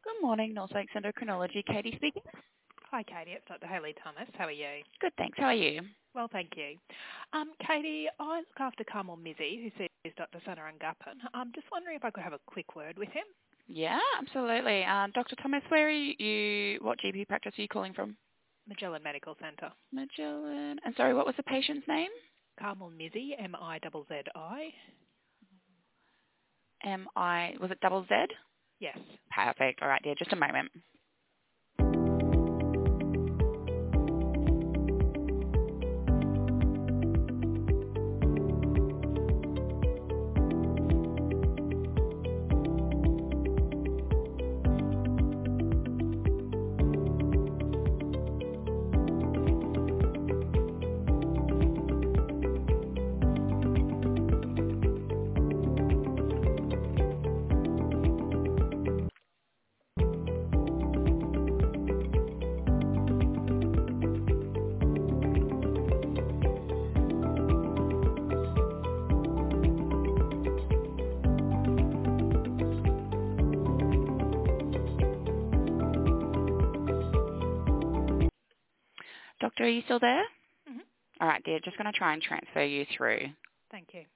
Good morning, Norfolk Endocrinology. Katie speaking. Hi, Katie. It's Dr. Hayley Thomas. How are you? Good, thanks. How are you? Well, thank you. Katie, I look after Carmel Mizzi, who sees Dr. Sanarangapan. I'm just wondering if I could have a quick word with him. Yeah, absolutely. Dr. Thomas, where are you? What GP practice are you calling from? Magellan Medical Centre. Magellan. And sorry, what was the patient's name? Carmel Mizzi, M-I-Z-Z-I. Was it double Z? Yes. Perfect. All right, dear. Just a moment. Doctor, are you still there? Mm-hmm. All right, dear. Just going to try and transfer you through. Thank you.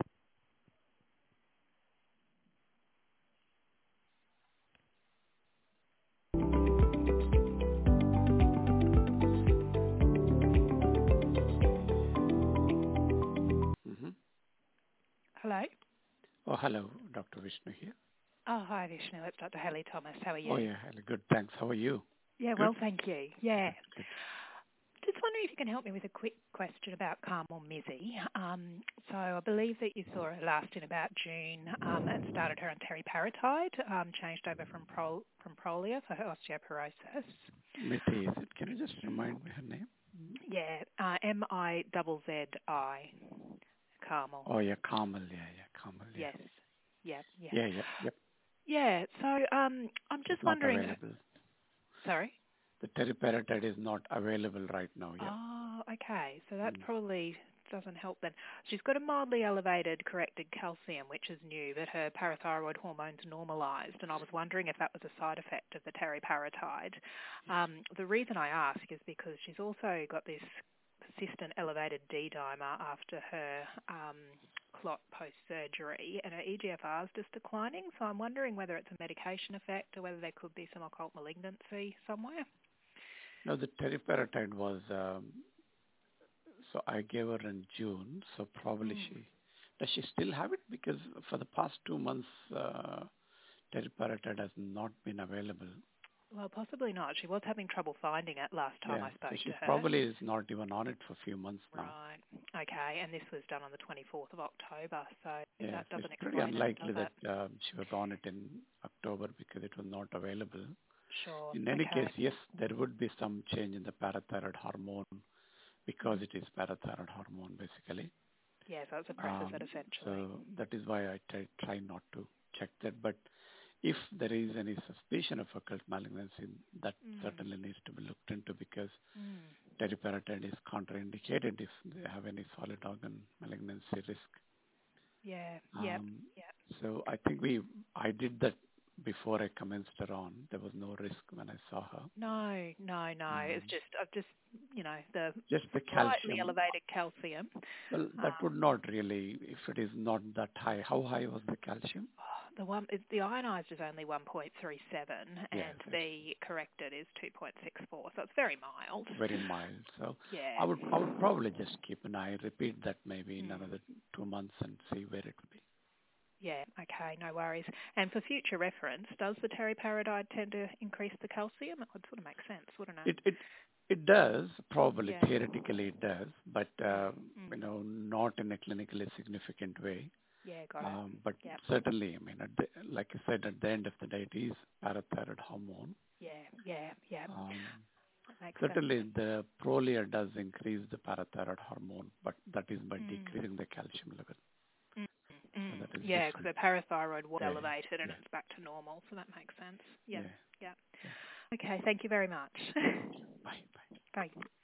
Mm-hmm. Hello? Oh, hello, Dr. Vishnu here. Oh, hi, Vishnu. It's Dr. Hayley Thomas. How are you? Oh, yeah, hello. Good, thanks. How are you? Yeah, Good? well, thank you. Yeah. Good. Just wondering if you can help me with a quick question about Carmel Mizzi. So I believe that you saw her last in about June and started her on teriparatide, changed over from Prolia for her osteoporosis. Mithy, is it? Can you just remind me her name? Yeah, M-I-Z-Z-I, Carmel. Oh, yeah, Carmel. Carmel, yeah. Yes. Yep. Yep. Yeah, so I'm It's just not wondering. available. Sorry? The teriparatide is not available right now, yeah. Oh, okay. So that Mm. probably doesn't help then. She's got a mildly elevated corrected calcium, which is new, but her parathyroid hormone's normalised, and I was wondering if that was a side effect of the teriparatide. The reason I ask is because she's also got this persistent elevated D-dimer after her clot post-surgery, and her EGFR is just declining, so I'm wondering whether it's a medication effect or whether there could be some occult malignancy somewhere. No, the teriparatide was, so I gave her in June, so probably does she still have it? Because for the past 2 months, teriparatide has not been available. Well, possibly not. She was having trouble finding it last time Yeah, I so spoke she to her. probably is not even on it for a few months now. Right. Okay. And this was done on the 24th of October, so Yeah, that so it's doesn't pretty explain it, does unlikely it? that she was on it in October because it was not available. Sure. In any Okay. case, yes, there would be some change in the parathyroid hormone because it is parathyroid hormone basically. Yeah, so it suppresses it essentially. So that is why I try not to check that. But if there is any suspicion of occult malignancy, that certainly needs to be looked into because teriparatide is contraindicated if they have any solid organ malignancy risk. Yeah. So I think I did that before I commenced her on. There was no risk when I saw her. No. It's just, the Just the slightly calcium. elevated calcium. Well, that would not really, if it is not that high. How high was the calcium? The ionized is only 1.37 Yeah, and the corrected is 2.64, so it's very mild. very mild. So Yeah. I would probably just keep an eye, repeat that maybe in another 2 months and see where it would be. Yeah, okay, no worries. And for future reference, does the teriparatide tend to increase the calcium? It would sort of make sense, wouldn't it? It does, probably, Yeah. theoretically it does, but, not in a clinically significant way. Yeah, got it. But certainly, I mean, like I said, at the end of the day, it is parathyroid hormone. Yeah. That makes Certainly, sense. the Prolia does increase the parathyroid hormone, but that is by decreasing the calcium level. So that is Yeah, because the parathyroid was Yeah, elevated and yeah. it's back to normal, so that makes sense. Yeah. Yeah. Okay, thank you very much. Bye. Bye.